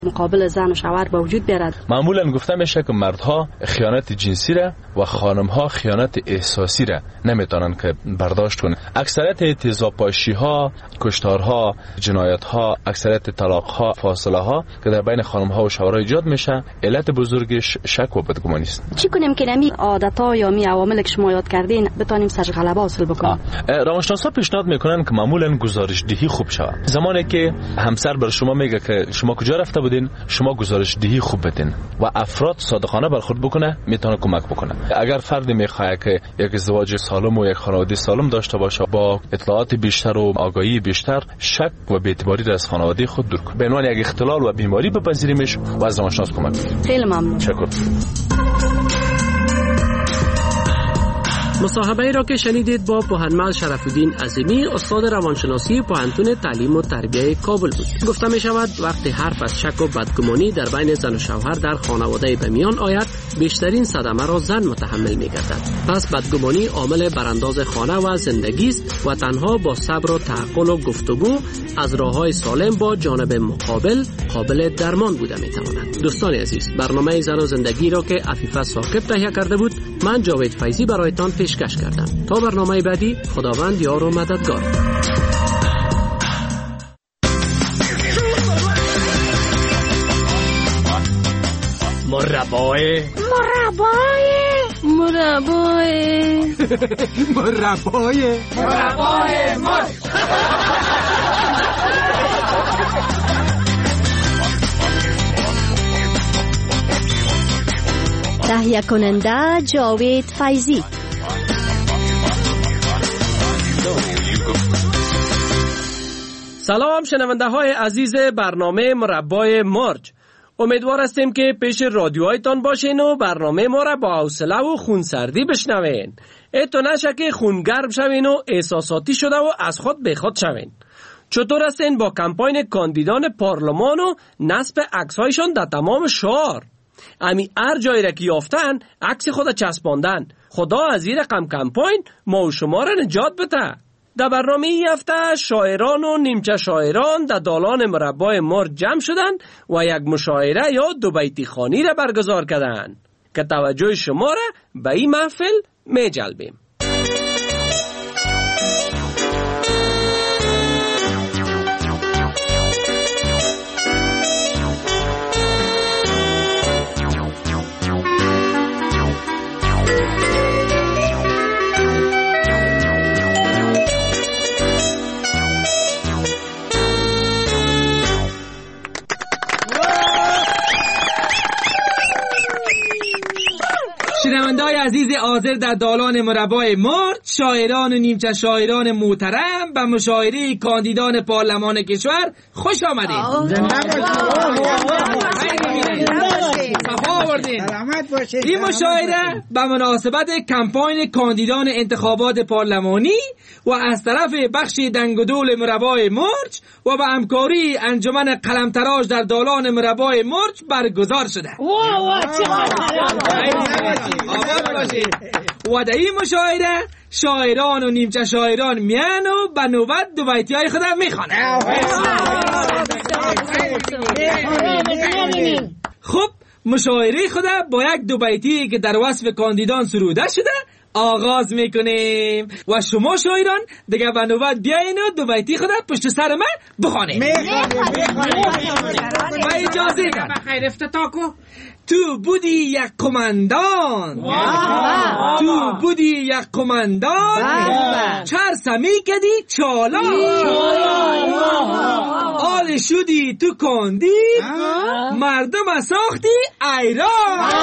مقابل زن و شوهر به وجود بیارد. معمولا گفته میشه که مردها خیانت جنسی را و خانمها خیانت احساسی را نمیتونن که برداشت کنن. اکثریت تیزابپاشی ها، کشتارها، جنایت ها، اکثریت طلاق ها، فاصله ها که در بین خانمها و شوهرها ایجاد میشه، علت بزرگش شک و بدگمانی است. چی کنیم که نمی عادت‌ها یا می عوامل که شما یاد کردین بتونیم سرش غلبه حاصل بکنیم؟ روانشناسا پیشنهاد میکنن که معمولا گزارش دهی خوب شود. زمانی که همسر بر شما میگه که شما کجا رفته بودین، شما گزارش دهی خوب بدین و افراد صادقانه برخورد بکنه، میتونه کمک بکنه. اگر فردی میخواد که یک ازدواج سالم و یک خانواده سالم داشته باشه با اطلاعات بیشتر و آگاهی بیشتر، شک و بی‌اعتباری را از خانواده خود دور کنه. به عنوان یک اختلال و بیماری بپذیریمش و از روانشناس کمک بگیریم. خیلی ممنون. شکر. مصاحبه را که شنیدید با پوهنمل شرف‌الدین عظیمی، استاد روانشناسی پوهنتون تعلیم و تربیت کابل بود. گفته می شود وقتی حرف از شک و بدگمانی در بین زن و شوهر در خانواده به میان آید، بیشترین صدمه را زن متحمل می گردد. پس بدگمانی عامل برانداز خانه و زندگی است و تنها با صبر و تعقل و گفتگو از راه‌های سالم با جانب مقابل قابل درمان بوده می تواند. دوستان عزیز، برنامه زن و زندگی را که عفیفه ثاقب تهیه کرده بود، من جاوید فیضی برایتان پیشکش کردم. تا برنامه بعدی، خداوند یار و مددگار. مربای تهیه کننده جاوید فیضی. سلام شنونده های عزیز برنامه مربای مرج. امیدوار هستیم که پیش رادیوهایتان باشین و برنامه ما را با حوصله و خونسردی بشنوین. تو نشه که خونگرم شوین و احساساتی شده و از خود به خود شوین. چطور هستین با کمپاین کاندیدان پارلمان و نصب عکس‌هایشان در تمام شهر؟ امی هر جایی را که یافتن عکس خود چسباندن. خدا از این رقم کمپاین ما و شما را نجات بده. در برنامه این هفته شاعران و نیمچه شاعران در دالان مربای مرج جمع شدند و یک مشاعره یا دو بیتی خوانی را برگزار کردند که توجه شما را به این محفل می جلبیم. شنونده‌های عزیز حاضر در دالان مربای مرج، شاعران و نیمچه شاعران محترم به مشاعره کاندیدان پارلمان کشور خوش آمدید. این مشاعره به مناسبت کمپاین کاندیدان انتخابات پارلمانی و از طرف بخش دنگدول مربای مرج و به همکاری انجمن قلمتراش در دالان مربای مرج برگزار شده. و در این مشاعره شاعران و نیمچه شاعران میان و به نوبت دو بیتی های خود میخوانند. خب مشاعره خود با یک دو بیتی که در وصف کاندیدان سروده شده آغاز میکنیم و شما شاعران دیگه به نوبت بیاین و دو بیتی خود پشت سر من بخوانید. و اجازه دار بخیر افتتاح کو. تو بودی یک کماندان، تو بودی یک کماندان، چرسمی کدی چالا، آل شدی تو کاندید، مردم ساختی ایران.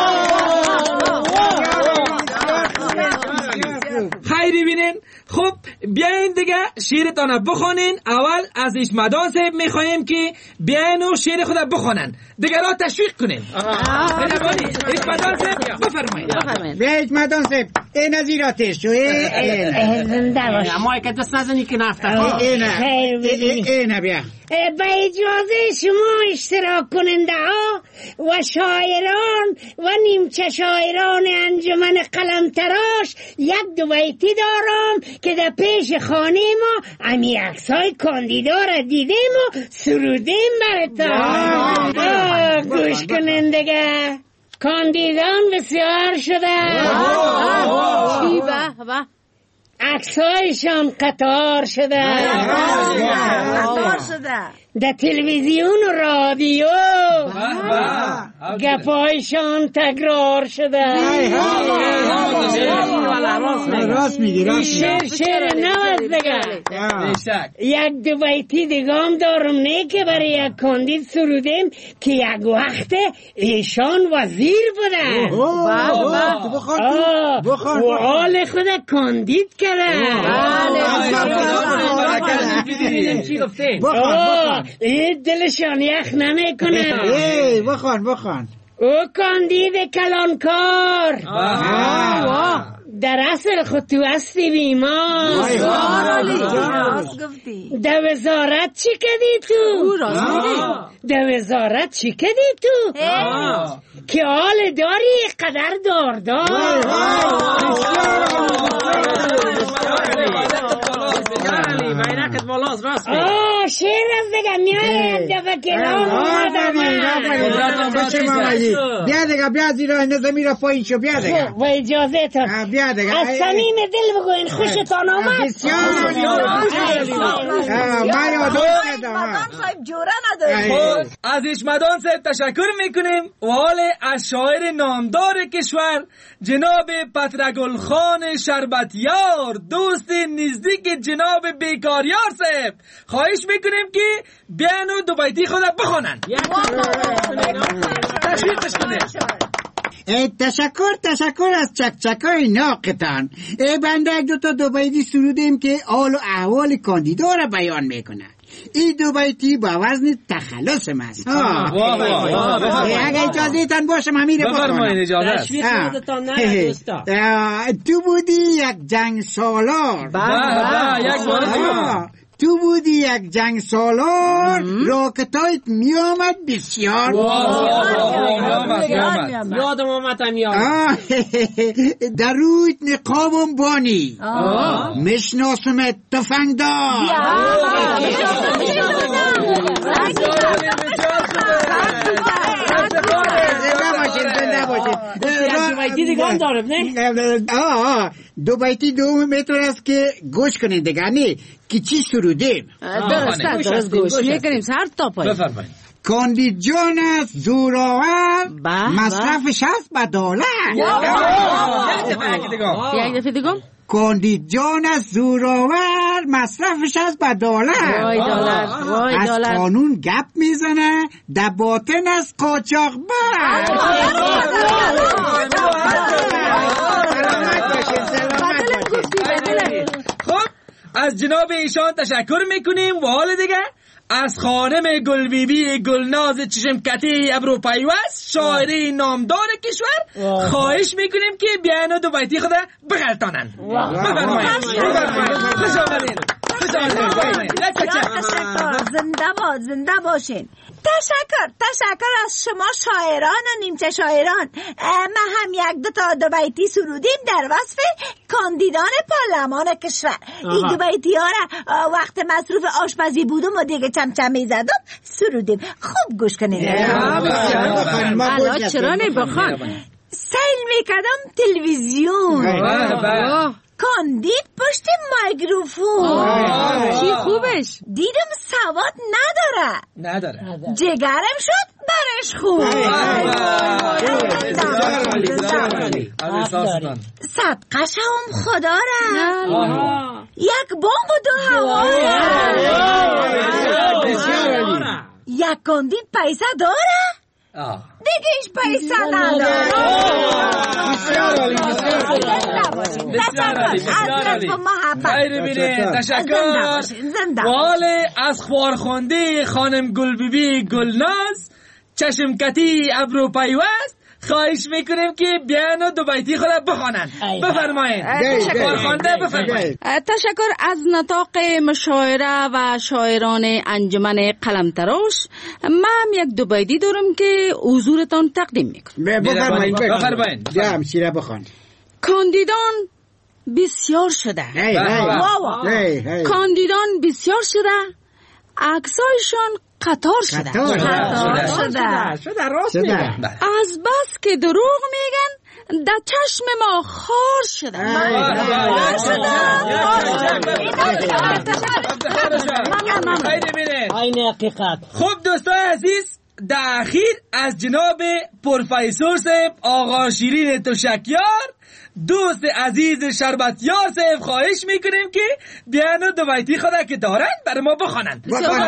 خیری بینین. خب بیاین دیگه شعرتان بخونین. اول از اجمدان صاحب میخوایم که بیاین و شعر خود بخونن، دیگه را تشویق کنین. اجمدان صاحب بفرمایید. بیا اجمدان صاحب این از این آتش شو. اما که دست نزنی که نفته این بیا. به اجازه شما اشتراک کننده ها و شاعران و نیمچه شاعران انجمن قلمتراش یک دو بیتی دارم که در پیش خانه ما امی عکسای کاندیدا را دیدیم و سرودیم براتان. گوش کنندگه، کاندیدان بسیار شده، عکسایشان قطار شده، در تلویزیون و رادیو گپایشان تکرار شده. راست میگی. شعر نواز دیگه. یک دو بیتی دیگام دارم نه که برای یک کاندید سرودیم که یک وقت ایشان وزیر بودن و حال خود کاندید کرده. دلشان یخ نمیکنه. بخوان. او کاندید کلانکار در اصل خود تو هستی بیمار. در وزارت چی کدی تو؟ در وزارت چی کدی تو؟ که حال داری قدر داردار. شیر از دیگه میایم دفعه کلام بیا دیگه، بیا زیرا نظمی را پایین شو. بیا دیگه و اجازه تا بیا دیگه از صمیم دل بگوین خوشتان آمد. بسیار مدان صاحب جوره نداری. از مدان صاحب تشکر میکنیم و حال از شاعر نامدار کشور جناب پترگل خان شربتیار، دوست نزدیک جناب بیکاریار صاحب خواهش میکنیم که بیان و دو بیتی خود بخونن. تشکر از چکچکای ناقتان. بنده دو بیتی سرودیم که حال و احوال کاندیدا را بیان میکنه. این دو بیتی با وزن تخلص است. اگه اجازه تان باشه من میره بفرمایید. تو بودی یک جنگ سالار. تو بودی یک جنگ سالار، راکتایت میامد بسیار. یادم آمد در رویت نقابم بانی، مشناسمت تفنگدار. دو بیتی دوم میتون است که گوش کنید دیگه که چی سرودیم. درست گوش میکنیم سر تا پای. بفرمایید. کاندید جان است زوراور، مصرفش هست با دولت. یک دفعه دیگم. کاندید جان است زوراور، مصرفش هست با دولت. از قانون گپ میزنه، در باطن است قاچاقبر. خب از جناب ایشان تشکر میکنیم و حال دیگه از خانم گلبیبی گلناز چشمکتی ابرو پیوست، شاعری نامدار کشور خواهش میکنیم که بیان و دو بیتی خود بغلطانن. بفرمایید. خوش آمدین. زنده باشین. تشکر از شما شاعران و نیمچه شاعران. ما هم یک دو بیتی سرودیم در وصف کاندیدان پارلمان کشور. این دو بیتی ها را وقت مصروف آشپزی بودم و دیگه چمچمی زدم سرودیم. خوب گوش کنید. الان چرا نبخوان؟ سیل میکردم تلویزیون، کاندید پشت میکروفون. چی خوبش؟ دیدم سواد نداره. جگرم شد برش خوب. صدقش هم خدا را. یک بمب و دو هوا. یک کاندید پیسه داره، دیگه ایش پیسه نداره. تشکر. واله از خوارخونده خانم گلبیبی گلناز چشمکتی ابرو پیوست خواهش میکنیم که بیان و دو بیتی خود بخوانند. بفرمایید. خوارخونده بفرمایید. تشکر از نطاق مشاعره و شاعران انجمن قلمتراش. من یک دو بیتی دارم که حضورتان تقدیم میکنم. بفرمایید. یا همشیره بخوان. کاندیدان بسیار شده. کاندیدان بسیار شده، عکسایشان قطار شده. از بس که دروغ میگن در چشم ما خار شده. این حقیقت. خب دوستان عزیز، در اخیر از جناب پروفسور صاحب آقا شیرین تشکیار، دوست عزیز شربتیار صاحب، خواهش میکنیم که بیانو دو بیتی خدا که دارن برای ما بخوانند.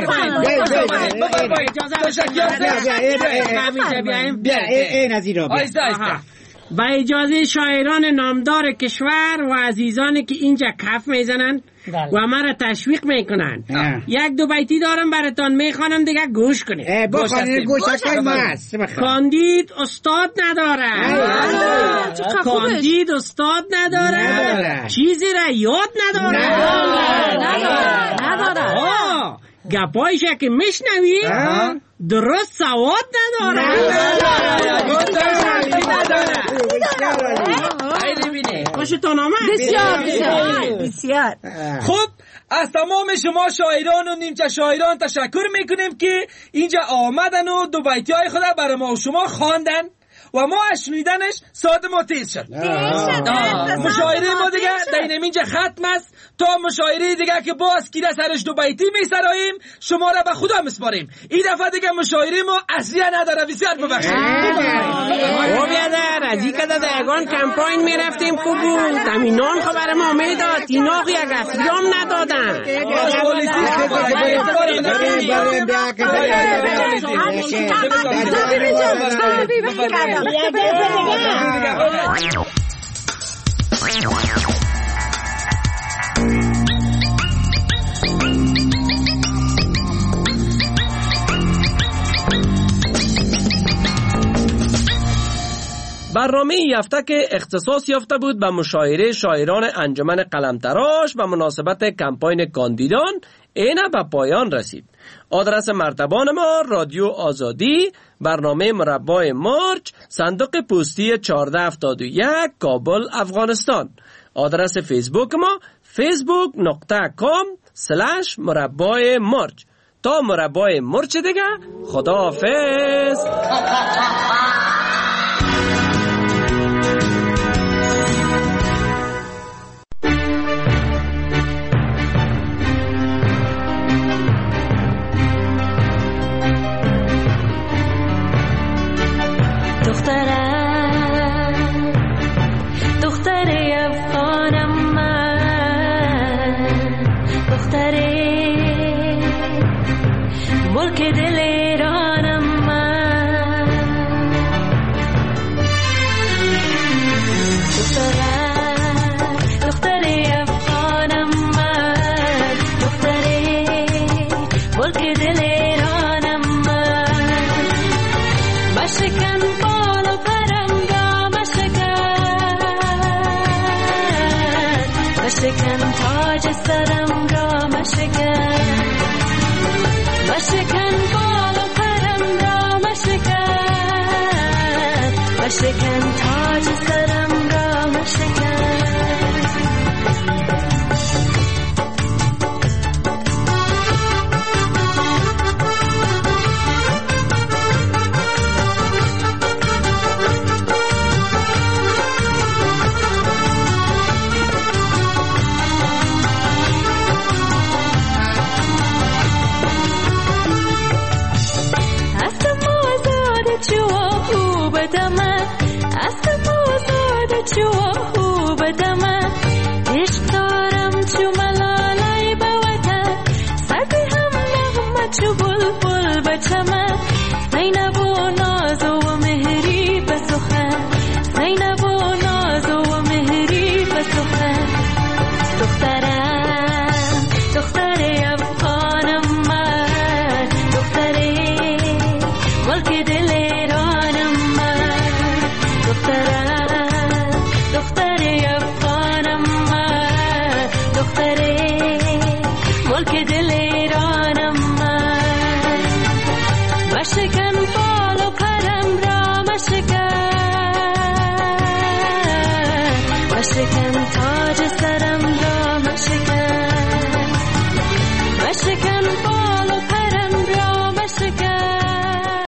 با اجازه شاعران نامدار کشور و عزیزانی که اینجا کف میزنن و ما را تشویق میکنن، یک دو بیتی دارم براتون میخوانم، دیگه گوش کنید. کاندید استاد نداره، کاندید استاد نداره، چیزی را یاد نداره. گپایش که میشنوی درست سواد نداره. خوشتون آمد؟ بسیار. خب از تمام شما شاعران و نیمچه شاعران تشکر میکنیم که اینجا آمدن و دو بیتی های خود برای ما و شما خواندن و ما از شنیدنش ساعت ما تیز شد. مشاعره ما دیگه در اینجا ختم است تا مشاعره دیگه که باز کیره سرش دو بیتی میسراییم شما را به خدا مسپاریم. این دفعه دیگه مشاعره ما اصلیه نداره، بسیار ببخشید. او بیادر از این کده دایگان کمپاین میرفتیم خوب بود، تمینان خبر ما میداد، اینا یک اصلی هم ندادن. برنامه این هفته که اختصاص یافته بود به مشاعره شاعران انجمن قلمتراش و مناسبت کمپاین کاندیدان اینه به پایان رسید. آدرس مرتبان ما رادیو آزادی، برنامه مربع مارچ، صندوق پستی 1471 کابل افغانستان. آدرس فیسبوک ما facebook.com/مربع مارچ. تا مربع مارچ دیگه، خداحافظ. دختر افغانم من، دختر ملک دل ایرانم من، دختر افغانم من، دختر ملک دل ایرانم من. مشکن بال و پرم را مشکن تاج سرم را مشکن، مشکن بال و پرم را مشکن، مشکن تاج سرم را مشکن. مشکن تاج سرم را